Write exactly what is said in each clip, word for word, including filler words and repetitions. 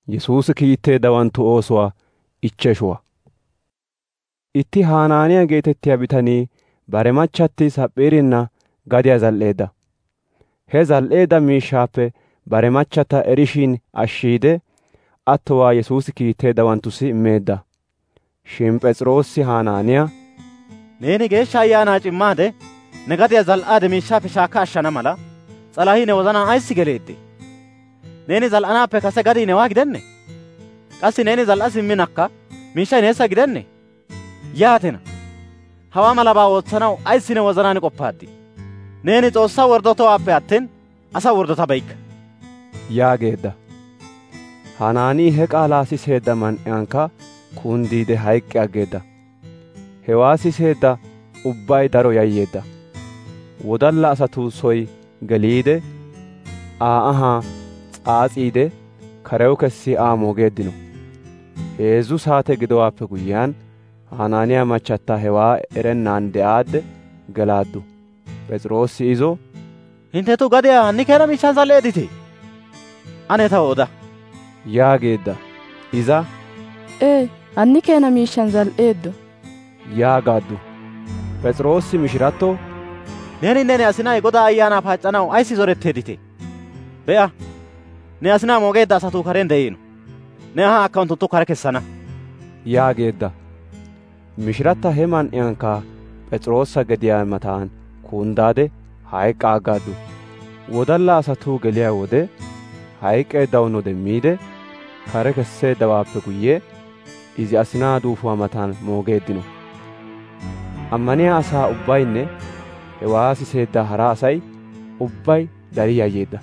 Yesuusi kiitteeddawantu oosuwaa ichcheshuwaa. Itti Hanaaniyaa geetettiyaa bitanii bare machchatti Sap'iirinna gadiyaa zal"eedda. He zal"eedda miishshaappe bare machchata erishin ashshiide attowaa Yesuusi kiitteeddawanttussi immeedda. Shin P'es'iroosi Hanaaniyaa, «Neeni Geeshsha Ayyaanaa c'immaade ne gadiyaa zal"aade miishshaappe shaakka ashshana mala s'alahii ne wozanaan ayssi geleeddee? Neeni zal"anaappe kase gadii newaa gidennee? Qassi neeni zal"a simminakka miishshay neessa gidennee? Yaatina hawaa malabaa ootsanaw ayssi ne wozanaan qoppaaddii? Neeni Xoossaa wordotowappe attin asaa wordotabeykka» yaageedda. Hanaanii he qaalaa siseedda man''iyankka kunddiide hayk'k'i aggeedda. Hewaa siseedda ubbay daro yayyeedda. Wodalla asatuu soy geliide Aa ahaa s'aas'iide karew kessi Aa moogeeddino. Heezzu saate gidowaappe guyyiyaan Hanaaniyaa machchatta hewaa erennaan de'aadde gelaaddu. P'es'iroosi izo, «Hinttetu gadiyaa hanni keena miishshaan zal"eedditee? Ane taw oda» yaageedda. Iza, «Ee, hanni keena miishshaan zal"eeddo» yaagaaddu. P'es'iroosi mishiratto, «Neeninne ne asinay Godaa Ayyaanaa paaccanaw ayssi zoretteedditee? Be'a, ne asinaa moogeedda asatuu karen de'iino. Ne ahaa akka unttunttu kare kessana» yaageedda. Mishiratta he man''iyankka P'es'iroosa gediyaa mataan kunddaade hayk'k'a aggaaddu. Wodalla asatuu geliyaa wode hayk'k'eeddawunno demmiide kare kesseeddawaappe guyye izi asinaa duufuwaa matan moogeeddino. Ammaniyaa asaa ubbaynne hewaa siseedda hara asay ubbay dari yayyeedda.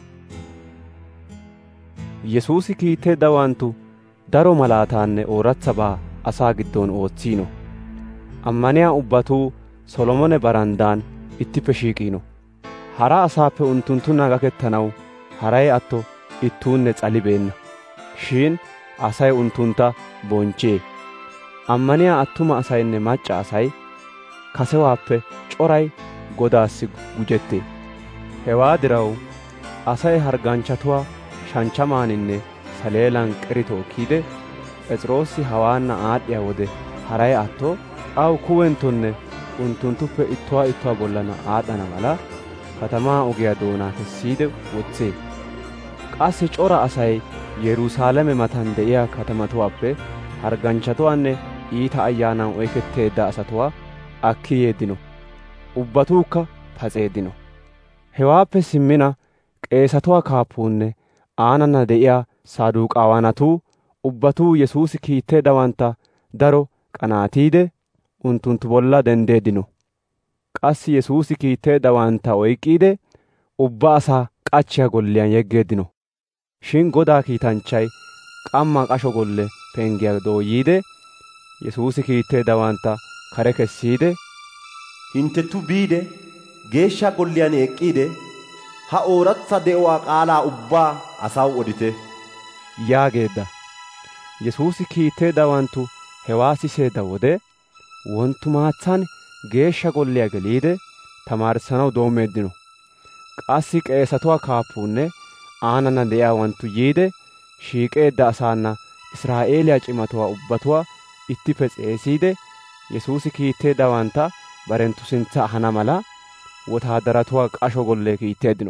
Yesuusi kiitteeddawanttu daro malaataanne ooratsabaa asaa giddoon ootsiino. Ammaniyaa ubbatuu Solomone baranddaan ittippe shiiqiino. Hara asaappe unttunttuna gakettanaw haray atto ittuunne s'alibeenna. Shin asay unttuntta bonchchee. Ammaniyaa attuma asaynne macca asay kasewaappe coray Godaassi gujettee. Hewaa diraw asay hargganchchatuwaa shanchchamaaninne saleelan qeri tookkiide P'es'iroosi hawaanna aad'd'iyaa wode haray atto aw kuwenttonne unttunttuppe ittuwaa ittuwaa bollana aad'd'ana mala katamaa ogiyaa doonaa kessiide wotsee. Qassi cora asay Yerusaalame matan de'iyaa katamatuwaappe hargganchchatuwaanne iita ayyaanan oyketteedda asatuwaa akki yeeddino. Ubbatuukka pas'eeddino. Hewaappe simmina qeesatuwaa kaappuunne aanana de'iyaa Sadduqaawanatuu ubbatuu Yesuusi kiitteeddawantta daro qanaatiide unttunttu bolla denddeeddino. Qassi Yesuusi kiitteeddawantta oyk'k'iide ubba asaa k'achchiyaa golliyaan yeggeeddino. Shin Godaa kiitanchchay qamma k'asho golle penggiyaa dooyiide Yesuusi kiitteeddawantta kare kessiide, «Hinttettu biide geeshsha golliyaan eqqiide ha ooratsa de'uwaa qaalaa ubbaa asaw odite» yaageedda. Yesuusi kiitteeddawanttu hewaa siseedda wode wonttumaatsaan geeshsha golliyaa geliide tamaarissanaw doommeeddino. Qassi qeesatuwaa kaappuunne aanana de'iyaawanttu yiide shiiqeedda asaana Israa'eeliyaa c'imatuwaa ubbatuwaa ittippe s'eesiide Yesuusi kiitteeddawantta barenttu sintsa ahana mala wotaadaratuwaa k'asho golle kiitteeddino.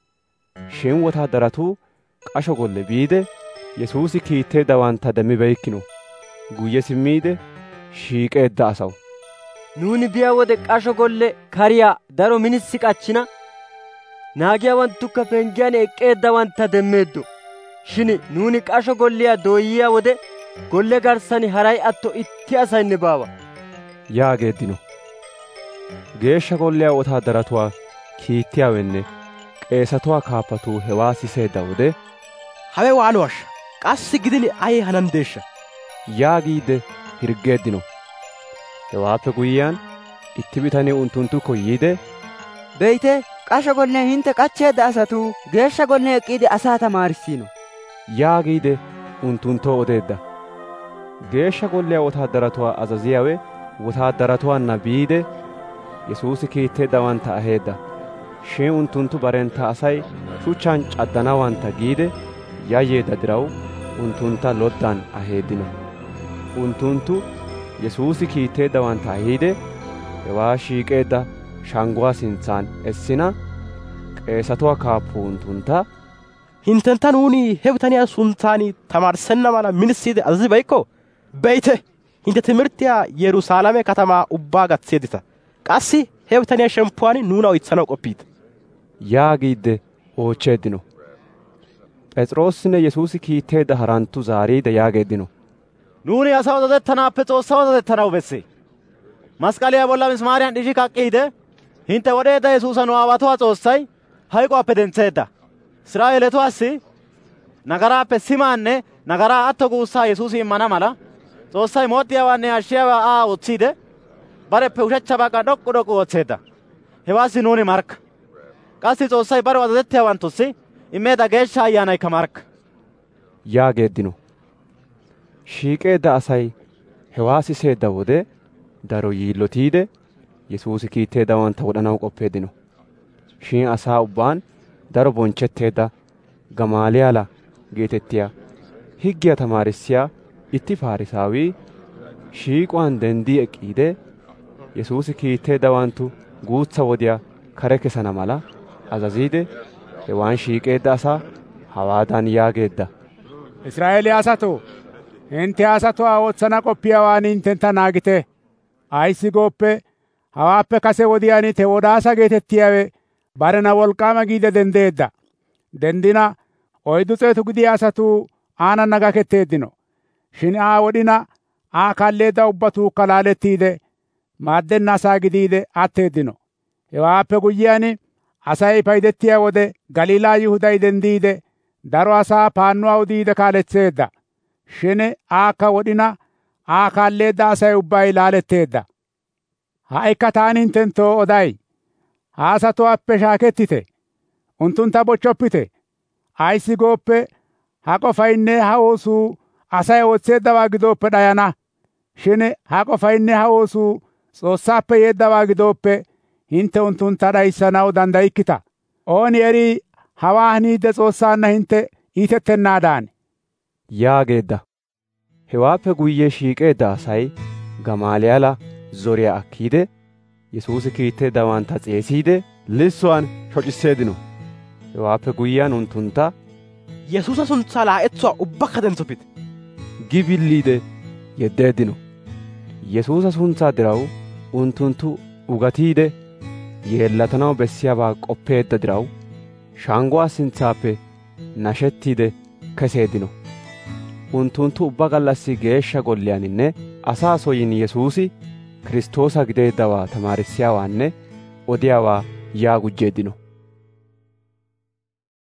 Shin wotaadaratuu k'asho golle biide Yesuusi kiitteeddawantta demmibeykkino. Guyye simmiide shiiqeedda asaw, «Nuuni biyaa wode k'asho golle kariyaa daro minissi qachchina naagiyaawanttukka penggiyaan eqqeeddawantta demmeeddo. Shin nuuni k'asho golliyaa dooyiyaa wode golle garssan haray atto itti asaynne baawa» yaageeddino. Geeshsha golliyaa wotaadaratuwaa kiittiyaawenne qeesatuwaa kaappatuu hewaa siseedda wode, «Hawe waanoashsha? Qassi gidini ay hananddeeshsha?» yaagiide hirggeeddino. Hewaappe guyyiyaan itti bitanii unttunttukko yiide, «Be'ite, k'asho gollen hintte k'achcheedda asatuu geeshsha gollen eqqiide asaa tamaarissiino» yaagiide unttunttoo odeedda. Geeshsha golliyaa wotaadaratuwaa azaziyaawe wotaadaratuwaanna biide Yesuusi kiitteeddawantta aheedda. Shin unttunttu barentta asay shuchchaan c'addanawantta giide yayyeedda diraw unttuntta loddan aheeddino. Unttunttu Yesuusi kiitteeddawantta ahiide hewaa shiiqeedda shangguwaa sintsan essina qeesatuwaa kaappuu unttuntta, hintentta nuuni he bitaniyaa suntsan tamaarissenna mala minisiide azazibeykko? Be'ite, hintte timirttiyaa Yerusaalame katamaa ubbaa gatseeddita. Qassi he bitaniyaa shemppuwaan nuuna oytsanaw qoppiita. yaagiidde oochcheeddino. P'es'iroosinne Yesuusi kiitteedda haranttu zaariide yaageeddino. nuuni asaw azazettanaappe Xoossaw azazettanaw bessee. Masqaliyaa bolla misimaariyan d'ishi kak'k'iide hintte wodheedda Yesuusa nu aawatuwaa S'oossay hayk'uwaappe dentseedda. Israa'eelatuwaassi nagaraappe simaanne nagaraa atto guussaa Yesuusi immana mala S'oossay moodiyaawaanne ashshiyaawaa Aa ootsiide bareppe ushachcha bagga d'ok'k'u d'ok'k'u ootseedda. Hewaassi nuuni markka. Qassi S'oossay barew azazettiyaawanttussi immeedda Geeshsha Ayyaanaykka markka. yaageeddino. Shiiqeedda asay hewaa siseedda wode daro yiillotiide Yesuusi kiitteeddawantta wodhanaw qoppeeddino. Shin asaa ubbaan daro bonchchetteedda Gamaaliyaala geetettiyaa higgiyaa tamaarissiyaa itti Faarisaawii shiiquwaan denddii eqqiide Yesuusi kiitteeddawanttu guutsa wodiyaa kare kesana mala azaziide hewaan shiiqeedda asaa hawaadan yaageedda. Israa'eeliyaa asatoo, hintte asatuwaa ootsana qoppiyaawaan hinttentta naagite. Ayssi gooppe hawaappe kase wodiyaan Tewoodaasa geetettiyaawe barena wolqaama giide denddeedda. Denddina oyddu xeetu gidiyaa asatuu aanana gaketteeddino. Shin Aa wodhina Aa kaalleedda ubbatuukka laalettiide maaddenna asaa gidiide atteeddino. Hewaappe guyyiyaan asay paydettiyaa wode Galiilaa Yihuday denddiide daro asaa paannuwaa udiide kaaletseedda. Shin Aakka wodhina Aa kaalleedda asay ubbay laaletteedda. Ha'ikka taani hinttenttoo oday, ha asatuwaappe shaakettite, unttuntta bochchoppite. Ayssi gooppe ha qofaynne ha oosuu asay ootseeddawaa gidooppe dhayana. Shin ha qofaynne ha oosuu S'oossaappe yeeddawaa gidooppe hintte unttuntta dhayissanaw dandayikkita. Ooni erii hawaa haniidde Xoossaanna hintte iitettennaadan. yaageedda. Hewaappe guyye shiiqeedda asay Gamaaliyaala zoriyaa akkiide Yesuusi kiitteeddawantta xeesiide lissuwaan shocisseeddino. Hewaappe guyyiyaan unttuntta, Yesuusa suntsaa laa'etsuwaa ubbakka dentsoppite gi billiide yeddeeddino. Yesuusa suntsaa diraw unttunttu ugatiide yeellatanaw bessiyaabaa qoppeedda diraw shangguwaa sintsaappe nashettiide keseeddino. Unttunttu ubba gallassi geeshsha golliyaaninne asaa soyin Yesuusi Kiristoosa gideeddawaa tamaarissiyaawaanne odiyaawaa yaa gujjeeddino.